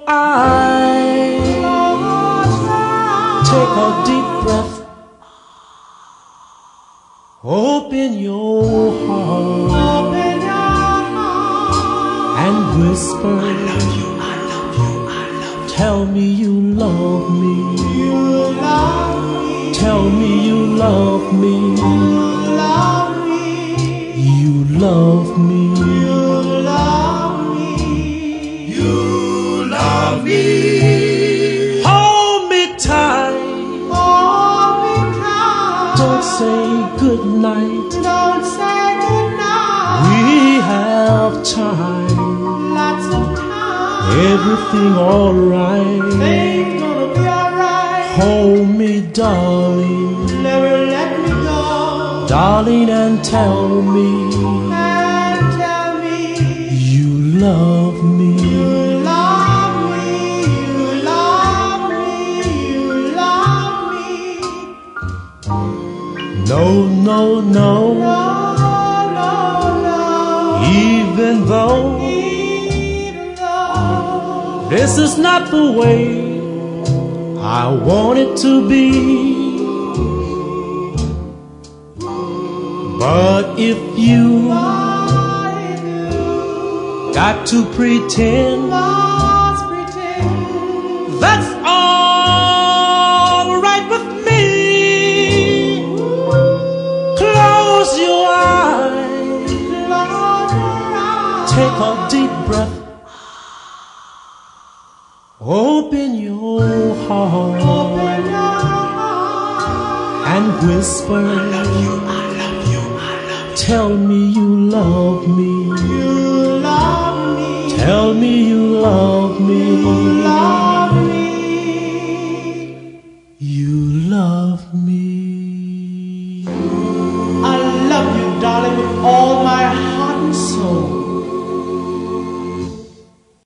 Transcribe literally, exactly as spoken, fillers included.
I take a deep breath, open your heart, and whisper, I love you, I love you, I love you. Tell me you love me, you love me. Tell me you love me, you love me, you love me, you love me, you love me. Hold me tight, hold me tight. Don't say good night, don't say good night. We have time, lots of time. Everything alright, things gonna be alright. Hold me, darling, never let me go, darling, and tell me, and tell me you love me, you love me, you love me, you love me. No, no, no, no, no, no. Even though, even though this is not the way I want it to be, but if you got to pretend, that's all right with me. Close your eyes, take a deep breath, open your heart, open your heart, and whisper, I love you, I love you, I love you. Tell me you love me, you love me. Tell me you love me, you love me.